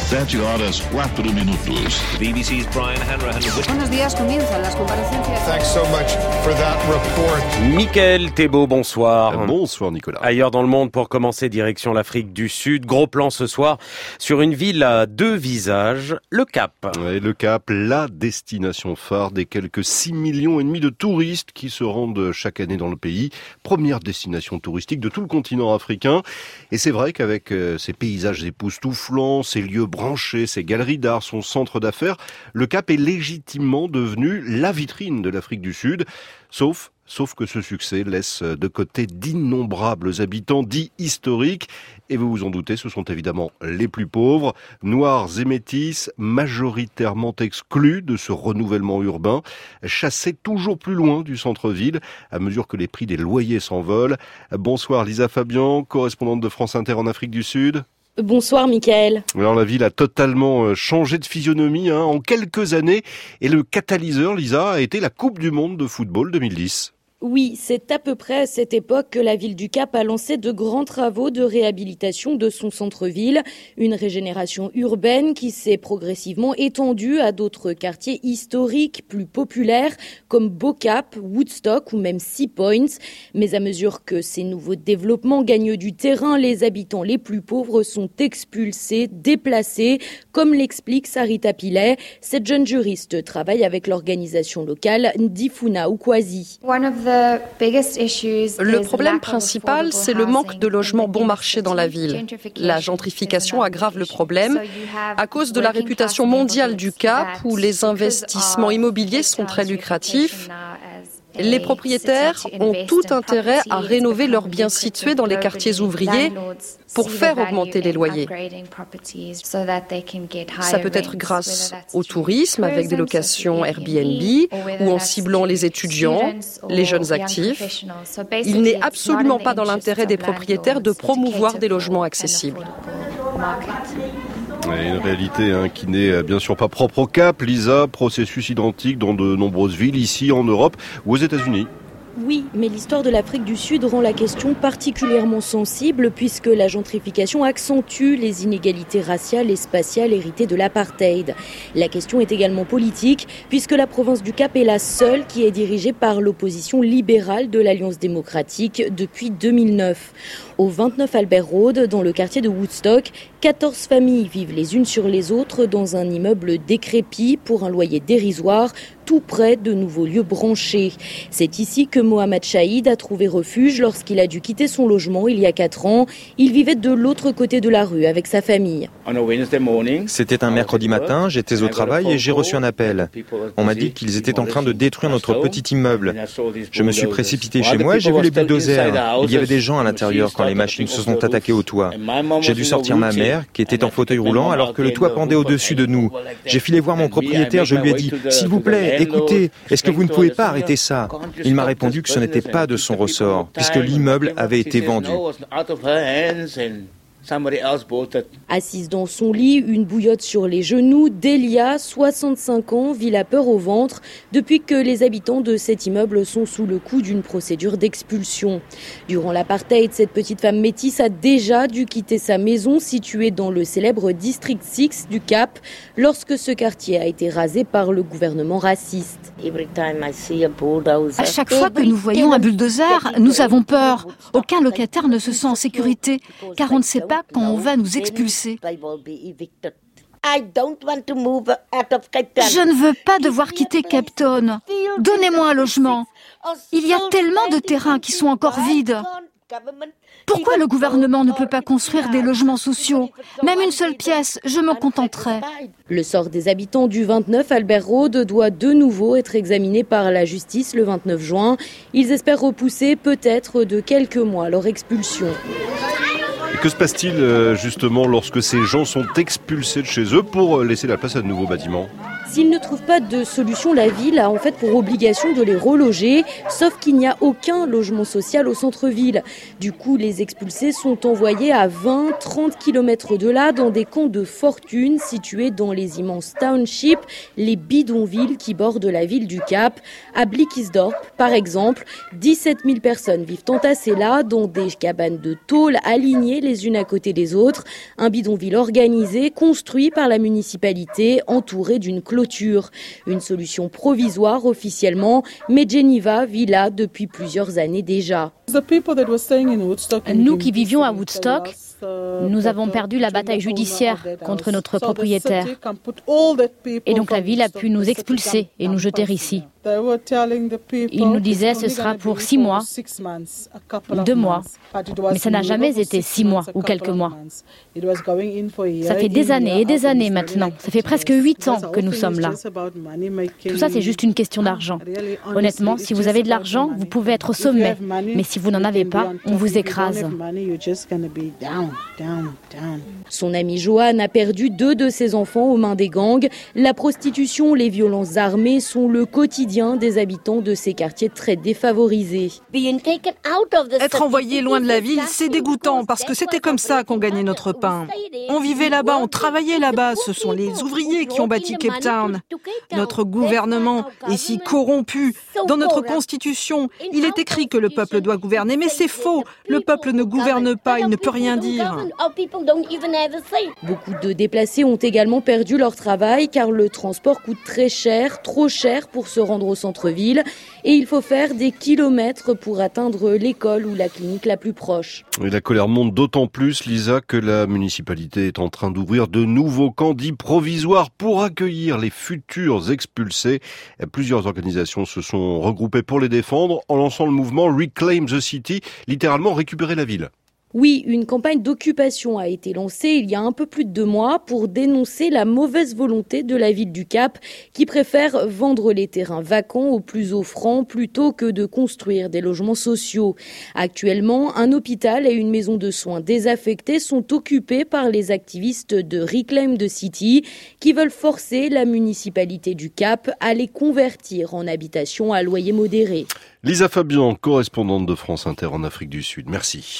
7 horas 4 minutos. BBC's Brian Hanrahan. Buenos días, comienzan las comparecencias. Thanks so much for that report. Mickaël Thébault, bonsoir. Bonsoir Nicolas. Ailleurs dans le monde, pour commencer, direction l'Afrique du Sud. Gros plan ce soir sur une ville à deux visages, le Cap. Et le Cap, la destination phare des quelques 6,5 millions de touristes qui se rendent chaque année dans le pays. Première destination touristique de tout le continent africain. Et c'est vrai qu'avec ses paysages époustouflants, ses lieux branchés, ses galeries d'art, son centre d'affaires, le Cap est légitimement devenu la vitrine de l'Afrique du Sud. Sauf que ce succès laisse de côté d'innombrables habitants dits historiques. Et vous vous en doutez, ce sont évidemment les plus pauvres, noirs et métis, majoritairement exclus de ce renouvellement urbain, chassés toujours plus loin du centre-ville, à mesure que les prix des loyers s'envolent. Bonsoir Lisa Fabian, correspondante de France Inter en Afrique du Sud. Bonsoir Mickaël. Alors la ville a totalement changé de physionomie en quelques années, et le catalyseur, Lisa, a été la Coupe du Monde de football 2010. Oui, c'est à peu près à cette époque que la ville du Cap a lancé de grands travaux de réhabilitation de son centre-ville. Une régénération urbaine qui s'est progressivement étendue à d'autres quartiers historiques plus populaires comme Beau Cap, Woodstock ou même Sea Point. Mais à mesure que ces nouveaux développements gagnent du terrain, les habitants les plus pauvres sont expulsés, déplacés, comme l'explique Sarita Pillay. Cette jeune juriste travaille avec l'organisation locale Ndifuna Ukwasi. Le problème principal, c'est le manque de logements bon marché dans la ville. La gentrification aggrave le problème à cause de la réputation mondiale du Cap où les investissements immobiliers sont très lucratifs. Les propriétaires ont tout intérêt à rénover leurs biens situés dans les quartiers ouvriers pour faire augmenter les loyers. Ça peut être grâce au tourisme avec des locations Airbnb ou en ciblant les étudiants, les jeunes actifs. Il n'est absolument pas dans l'intérêt des propriétaires de promouvoir des logements accessibles. Une réalité qui n'est bien sûr pas propre au Cap, Lisa, processus identique dans de nombreuses villes ici en Europe ou aux États-Unis. Oui, mais l'histoire de l'Afrique du Sud rend la question particulièrement sensible puisque la gentrification accentue les inégalités raciales et spatiales héritées de l'apartheid. La question est également politique puisque la province du Cap est la seule qui est dirigée par l'opposition libérale de l'Alliance démocratique depuis 2009. Au 29 Albert Road, dans le quartier de Woodstock, 14 familles vivent les unes sur les autres dans un immeuble décrépit pour un loyer dérisoire, tout près de nouveaux lieux branchés. C'est ici que Mohamed Chaïd a trouvé refuge lorsqu'il a dû quitter son logement il y a 4 ans. Il vivait de l'autre côté de la rue avec sa famille. C'était un mercredi matin, j'étais au travail et j'ai reçu un appel. On m'a dit qu'ils étaient en train de détruire notre petit immeuble. Je me suis précipité chez moi et j'ai vu les bulldozers. Il y avait des gens à l'intérieur quand les machines se sont attaquées au toit. J'ai dû sortir ma mère, qui était en fauteuil roulant, alors que le toit pendait au-dessus de nous. J'ai filé voir mon propriétaire, je lui ai dit « S'il vous plaît, écoutez, est-ce que vous ne pouvez pas arrêter ça ?» Il m'a répondu que ce n'était pas de son ressort, puisque l'immeuble avait été vendu. Assise dans son lit, une bouillotte sur les genoux, Delia, 65 ans, vit la peur au ventre depuis que les habitants de cet immeuble sont sous le coup d'une procédure d'expulsion. Durant l'apartheid, cette petite femme métisse a déjà dû quitter sa maison située dans le célèbre District 6 du Cap lorsque ce quartier a été rasé par le gouvernement raciste. À chaque fois que nous voyons un bulldozer, nous avons peur. Aucun locataire ne se sent en sécurité car on ne sait pas quand on va nous expulser. Je ne veux pas devoir quitter Cape Town. Donnez-moi un logement. Il y a tellement de terrains qui sont encore vides. Pourquoi le gouvernement ne peut pas construire des logements sociaux ? Même une seule pièce, je m'en contenterai. Le sort des habitants du 29 Albert Road doit de nouveau être examiné par la justice le 29 juin. Ils espèrent repousser peut-être de quelques mois leur expulsion. Et que se passe-t-il justement lorsque ces gens sont expulsés de chez eux pour laisser la place à de nouveaux bâtiments ? S'ils ne trouvent pas de solution, la ville a en fait pour obligation de les reloger, sauf qu'il n'y a aucun logement social au centre-ville. Du coup, les expulsés sont envoyés à 20-30 km de là dans des camps de fortune situés dans les immenses townships, les bidonvilles qui bordent la ville du Cap. À Blikisdorp, par exemple, 17 000 personnes vivent entassées là dans des cabanes de tôle alignées les unes à côté des autres. Un bidonville organisé, construit par la municipalité, entouré d'une clôture. Une solution provisoire officiellement, mais Geneva vit là depuis plusieurs années déjà. Nous qui vivions à Woodstock, nous avons perdu la bataille judiciaire contre notre propriétaire. Et donc la ville a pu nous expulser et nous jeter ici. Ils nous disaient ce sera pour 6 mois, 2 mois, mais ça n'a jamais été 6 mois ou quelques mois. Ça fait des années et des années maintenant, ça fait presque 8 ans que nous sommes là. Tout ça c'est juste une question d'argent. Honnêtement, si vous avez de l'argent, vous pouvez être au sommet, mais si vous n'en avez pas, on vous écrase. Son amie Joanne a perdu 2 de ses enfants aux mains des gangs. La prostitution, les violences armées sont le quotidien des habitants de ces quartiers très défavorisés. Être envoyé loin de la ville, c'est dégoûtant parce que c'était comme ça qu'on gagnait notre pain. On vivait là-bas, on travaillait là-bas, ce sont les ouvriers qui ont bâti Cape Town. Notre gouvernement est si corrompu. Dans notre constitution, il est écrit que le peuple doit gouverner, mais c'est faux. Le peuple ne gouverne pas, il ne peut rien dire. Beaucoup de déplacés ont également perdu leur travail car le transport coûte très cher, trop cher pour se rendre au centre-ville et il faut faire des kilomètres pour atteindre l'école ou la clinique la plus proche. Et la colère monte d'autant plus, Lisa, que la municipalité est en train d'ouvrir de nouveaux camps dits provisoires pour accueillir les futurs expulsés. Plusieurs organisations se sont regroupées pour les défendre en lançant le mouvement Reclaim the City, littéralement récupérer la ville. Oui, une campagne d'occupation a été lancée il y a un peu plus de 2 mois pour dénoncer la mauvaise volonté de la ville du Cap qui préfère vendre les terrains vacants aux plus offrants plutôt que de construire des logements sociaux. Actuellement, un hôpital et une maison de soins désaffectées sont occupés par les activistes de Reclaim the City qui veulent forcer la municipalité du Cap à les convertir en habitation à loyer modéré. Lisa Fabian, correspondante de France Inter en Afrique du Sud. Merci.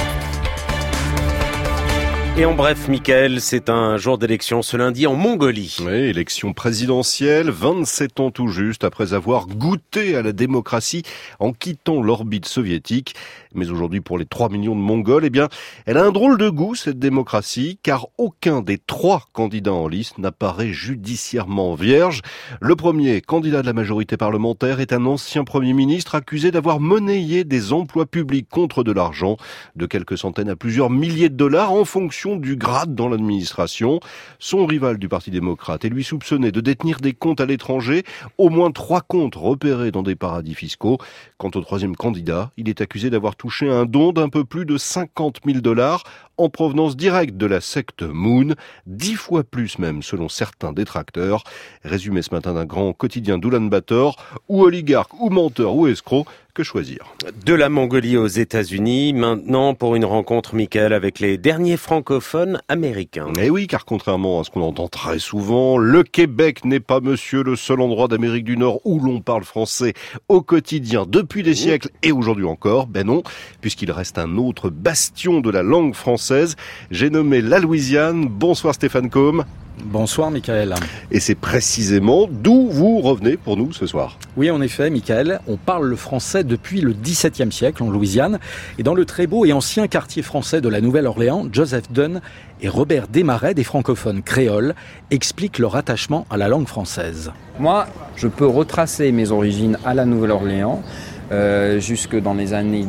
Et en bref, Mickaël, c'est un jour d'élection ce lundi en Mongolie. Oui, élection présidentielle, 27 ans tout juste après avoir goûté à la démocratie en quittant l'orbite soviétique. Mais aujourd'hui, pour les 3 millions de Mongols, eh bien, elle a un drôle de goût, cette démocratie, car aucun des 3 candidats en liste n'apparaît judiciairement vierge. Le premier candidat de la majorité parlementaire est un ancien Premier ministre accusé d'avoir monnayé des emplois publics contre de l'argent, de quelques centaines à plusieurs milliers de dollars en fonction du grade dans l'administration. Son rival du Parti démocrate est lui soupçonné de détenir des comptes à l'étranger, au moins 3 comptes repérés dans des paradis fiscaux. Quant au troisième candidat, il est accusé d'avoir touché un don d'un peu plus de 50 000 $ en provenance directe de la secte Moon, 10 fois plus même selon certains détracteurs. Résumé ce matin d'un grand quotidien d'Oulan-Bator, ou oligarque, ou menteur, ou escroc, que choisir? De la Mongolie aux États-Unis, maintenant pour une rencontre, Mickaël, avec les derniers francophones américains. Eh oui, car contrairement à ce qu'on entend très souvent, le Québec n'est pas, monsieur, le seul endroit d'Amérique du Nord où l'on parle français au quotidien depuis des siècles et aujourd'hui encore. Ben non, puisqu'il reste un autre bastion de la langue française. J'ai nommé la Louisiane. Bonsoir Stéphane Combe. Bonsoir Mickaël. Et c'est précisément d'où vous revenez pour nous ce soir. Oui, en effet, Mickaël, on parle le français depuis le XVIIe siècle en Louisiane. Et dans le très beau et ancien quartier français de la Nouvelle-Orléans, Joseph Dunn et Robert Desmarais, des francophones créoles, expliquent leur attachement à la langue française. Moi, je peux retracer mes origines à la Nouvelle-Orléans. Jusque dans les années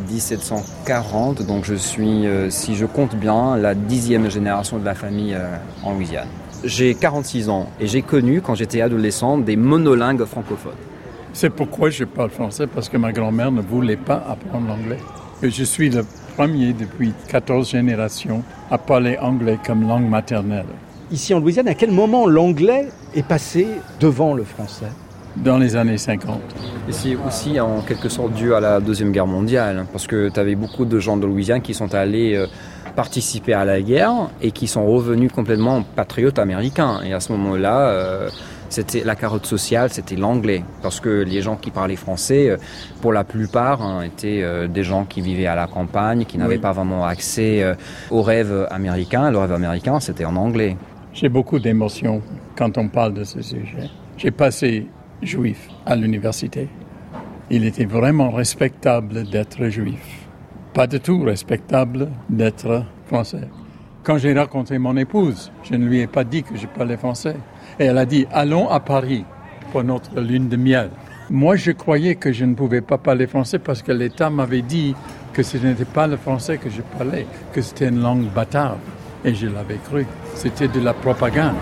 1740, donc je suis, si je compte bien, la 10e génération de la famille en Louisiane. J'ai 46 ans et j'ai connu, quand j'étais adolescent, des monolingues francophones. C'est pourquoi je parle français, parce que ma grand-mère ne voulait pas apprendre l'anglais. Et je suis le premier depuis 14 générations à parler anglais comme langue maternelle. Ici en Louisiane, à quel moment l'anglais est passé devant le français ? Dans les années 50. Et c'est aussi en quelque sorte dû à la Deuxième Guerre mondiale, parce que tu avais beaucoup de gens de Louisiane qui sont allés participer à la guerre et qui sont revenus complètement patriotes américains. Et à ce moment-là, La carotte sociale, c'était l'anglais. Parce que les gens qui parlaient français, pour la plupart, étaient des gens qui vivaient à la campagne, qui n'avaient pas vraiment accès au rêve américain. Le rêve américain, c'était en anglais. J'ai beaucoup d'émotions quand on parle de ce sujet. J'ai passé juif à l'université. Il était vraiment respectable d'être juif. Pas du tout respectable d'être français. Quand j'ai rencontré mon épouse, je ne lui ai pas dit que je parlais français. Et elle a dit, allons à Paris pour notre lune de miel. Moi, je croyais que je ne pouvais pas parler français parce que l'État m'avait dit que ce n'était pas le français que je parlais, que c'était une langue bâtarde. Et je l'avais cru. C'était de la propagande.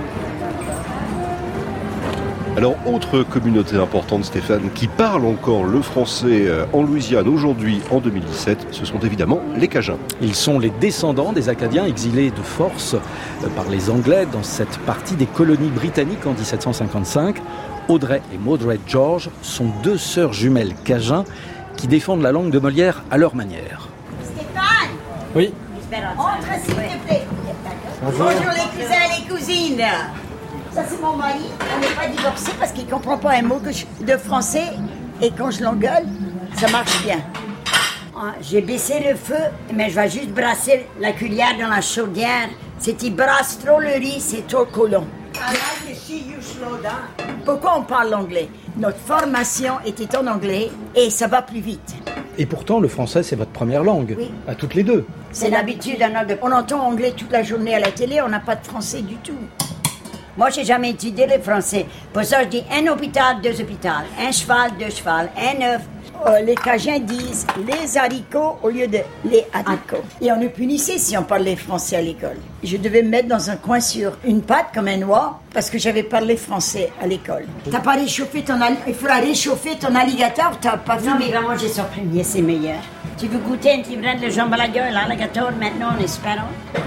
Alors, autre communauté importante, Stéphane, qui parle encore le français en Louisiane aujourd'hui, en 2017, ce sont évidemment les Cajuns. Ils sont les descendants des Acadiens exilés de force par les Anglais dans cette partie des colonies britanniques en 1755. Audrey et Maude George sont deux sœurs jumelles Cajuns qui défendent la langue de Molière à leur manière. Stéphane! Oui? Entre, s'il te plaît. Bonjour les cousins et les cousines. Ça, c'est mon mari. On n'est pas divorcés parce qu'il ne comprend pas un mot de français. Et quand je l'engueule, ça marche bien. J'ai baissé le feu, mais je vais juste brasser la cuillère dans la chaudière. Si tu brasses trop le riz, c'est trop collant. Pourquoi on parle anglais? Notre formation était en anglais et ça va plus vite. Et pourtant, le français, c'est votre première langue, oui. À toutes les deux. C'est l'habitude. On entend anglais toute la journée à la télé, on n'a pas de français du tout. Moi, j'ai jamais étudié le français. Pour ça, je dis un hôpital, deux hôpitaux, un cheval, deux chevals, un œuf. Les Cajuns disent les haricots au lieu de les haricots. Et on nous punissait si on parlait français à l'école. Je devais me mettre dans un coin sur une patte comme un oie parce que j'avais parlé français à l'école. T'as pas réchauffé il faudra réchauffer ton alligator, t'as pas fumé. Non, mais vraiment, j'ai son premier, c'est meilleur. Tu veux goûter un petit brin de jambe à la gueule, l'alligator maintenant en espérant?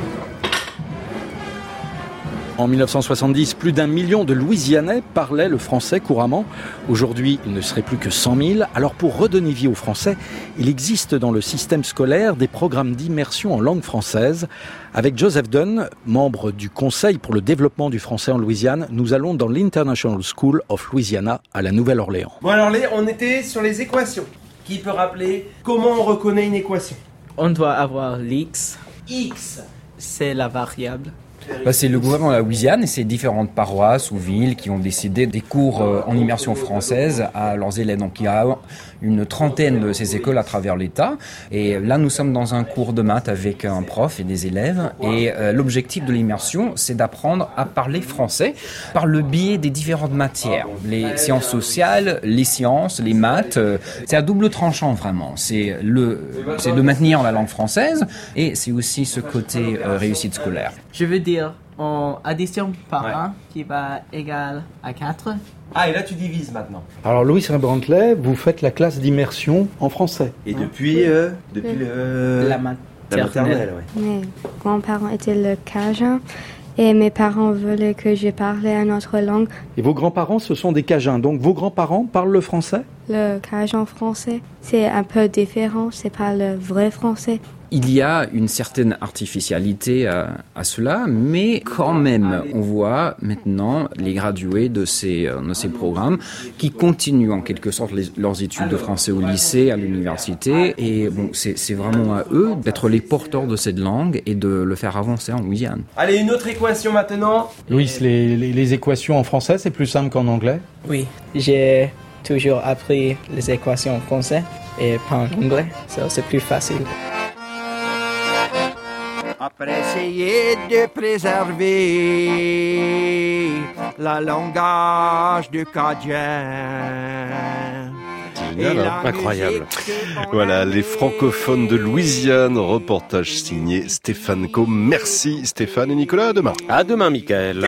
En 1970, plus d'1 million de Louisianais parlaient le français couramment. Aujourd'hui, il ne serait plus que 100 000. Alors pour redonner vie au français, il existe dans le système scolaire des programmes d'immersion en langue française. Avec Joseph Dunn, membre du Conseil pour le développement du français en Louisiane, nous allons dans l'International School of Louisiana à la Nouvelle-Orléans. Bon alors on était sur les équations. Qui peut rappeler comment on reconnaît une équation? On doit avoir l'X. X, c'est la variable. C'est le gouvernement de la Louisiane et ses différentes paroisses ou villes qui ont décidé des cours en immersion française à leurs élèves. Donc il y a une trentaine de ces écoles à travers l'État. Et là, nous sommes dans un cours de maths avec un prof et des élèves. Et l'objectif de l'immersion, c'est d'apprendre à parler français par le biais des différentes matières. Les sciences sociales, les sciences, les maths. C'est à double tranchant vraiment. C'est de maintenir la langue française et c'est aussi ce côté réussite scolaire. Je veux dire, en addition par 1 qui va égal à 4. Ah, et là tu divises maintenant. Alors Louis Brantley, vous faites la classe d'immersion en français. Et depuis la maternelle. Mes grands-parents étaient le Cajun et mes parents voulaient que je parle une autre langue. Et vos grands-parents, ce sont des Cajuns, donc vos grands-parents parlent le français? Le Cajun français, c'est un peu différent, c'est pas le vrai français. Il y a une certaine artificialité à cela, mais quand même, on voit maintenant les gradués de ces programmes qui continuent en quelque sorte leurs études de français au lycée, à l'université. Et bon, c'est vraiment à eux d'être les porteurs de cette langue et de le faire avancer en Louisiane. Allez, une autre équation maintenant. Louis, les équations en français, c'est plus simple qu'en anglais? Oui, j'ai toujours appris les équations en français et pas en anglais, ça c'est plus facile. Après essayer de préserver la langage du Cajun. Incroyable. Voilà, les francophones de Louisiane, reportage signé Stéphane Co. Merci Stéphane et Nicolas, à demain. À demain, Michael.